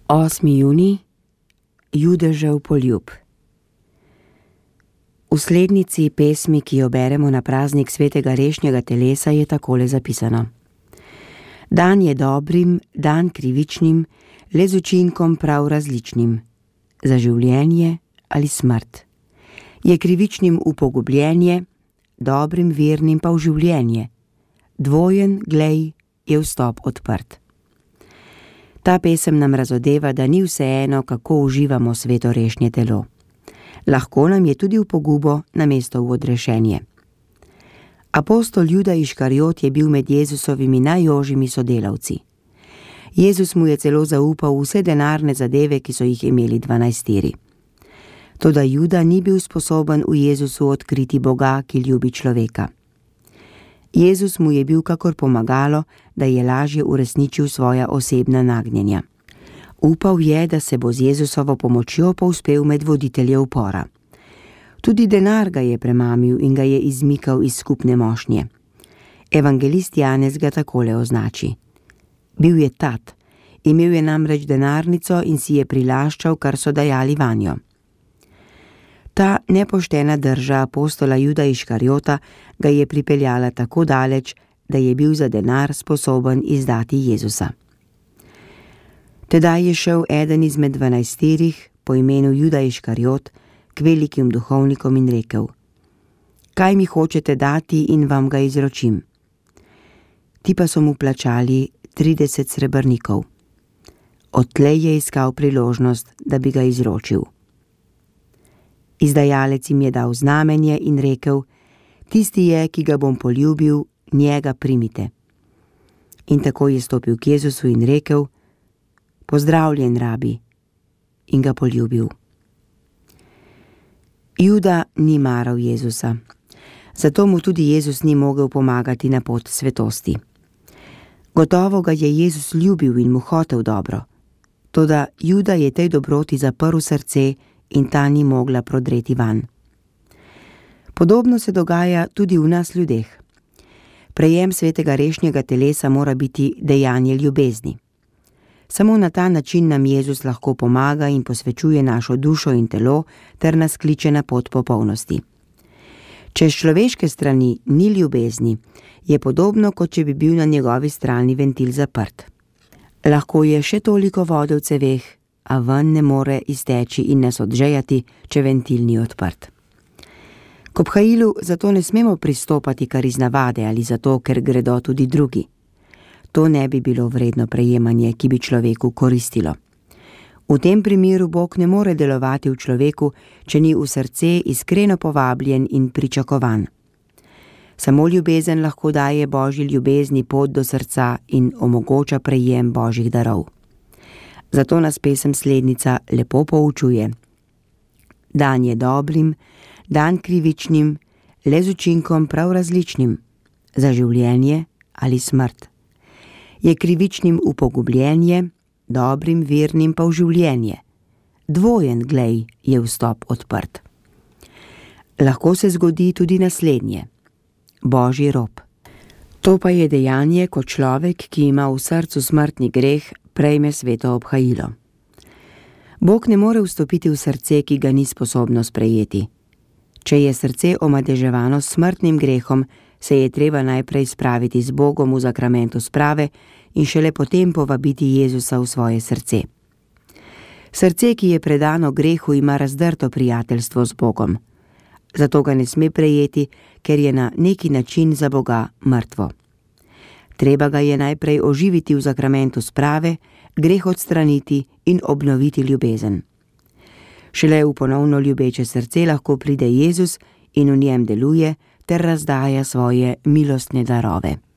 8. junij, Judežev poljub. V slednici pesmi, ki jo beremo na praznik svetega rešnjega telesa, je takole zapisano: Dan je dobrim, dan krivičnim, le z učinkom prav različnim, za življenje ali smrt. Je krivičnim upogubljenje, dobrim vernim pa v življenje. Dvojen, glej, je vstop odprt. Ta pesem nam razodeva, da ni vseeno, kako uživamo sveto rešnje telo. Lahko nam je tudi v pogubo namesto v odrešenje. Apostol Juda Iškariot je bil med Jezusovimi najožjimi sodelavci. Jezus mu je celo zaupal vse denarne zadeve, ki so jih imeli 12. Toda Juda ni bil sposoben v Jezusu odkriti Boga, ki ljubi človeka. Jezus mu je bil kakor pomagalo, da je lažje uresničil svoja osebna nagnjenja. Upal je, da se bo z Jezusovo pomočjo povzpel med voditelje upora. Tudi denar ga je premamil in ga je izmikal iz skupne mošnje. Evangelist Janez ga takole označi: Bil je tat, imel je namreč denarnico in si je prilaščal, kar so dajali vanjo. Ta nepoštena drža apostola Juda Iškariota ga je pripeljala tako daleč, da je bil za denar sposoben izdati Jezusa. Tedaj je šel eden izmed 12 po imenu Juda Iškariot k velikim duhovnikom in rekel: Kaj mi hočete dati in vam ga izročim? Ti pa so mu plačali 30 srebrnikov. Odtlej je iskal priložnost, da bi ga izročil. Izdajalec jim je dal znamenje in rekel: Tisti je, ki ga bom poljubil, njega primite. In tako je stopil k Jezusu in rekel: Pozdravljen, rabi, in ga poljubil. Juda ni maral Jezusa, zato mu tudi Jezus ni mogel pomagati na pot svetosti. Gotovo ga je Jezus ljubil in mu hotel dobro, toda Juda je tej dobroti zaprl srce in ta ni mogla prodreti van. Podobno se dogaja tudi v nas ljudeh. Prejem svetega rešnjega telesa mora biti dejanje ljubezni. Samo na ta način nam Jezus lahko pomaga in posvečuje našo dušo in telo ter nas kliče na pot popolnosti. Če s človeške strani ni ljubezni, je podobno, kot če bi bil na njegovi strani ventil zaprt. Lahko je še toliko vode v ceveh, a ven ne more izteči in nas odžejati, če ventil ni odprt. K obhajilu zato ne smemo pristopati kar iz navade ali zato, ker gredo tudi drugi. To ne bi bilo vredno prejemanje, ki bi človeku koristilo. V tem primeru Bog ne more delovati v človeku, če ni v srce iskreno povabljen in pričakovan. Samo ljubezen lahko daje Božji ljubezni pot do srca in omogoča prejem Božjih darov. Zato nas pesem slednica lepo poučuje: Dan je dobrim, dan krivičnim, le z učinkom prav različnim, za življenje ali smrt. Je krivičnim upogubljenje, dobrim vernim pa v življenje. Dvojen, glej, je vstop odprt. Lahko se zgodi tudi naslednje: Božji rob. To pa je dejanje, ko človek, ki ima v srcu smrtni greh, prejme sveto obhajilo. Bog ne more vstopiti v srce, ki ga ni sposobno sprejeti. Če je srce omadeževano s smrtnim grehom, se je treba najprej spraviti z Bogom v zakramentu sprave in šele potem povabiti Jezusa v svoje srce. Srce, ki je predano grehu, ima razdrto prijateljstvo z Bogom. Zato ga ne sme prejeti, ker je na neki način za Boga mrtvo. Treba ga je najprej oživiti v zakramentu sprave, greh odstraniti in obnoviti ljubezen. Šele v ponovno ljubeče srce lahko pride Jezus in v njem deluje ter razdaja svoje milostne darove.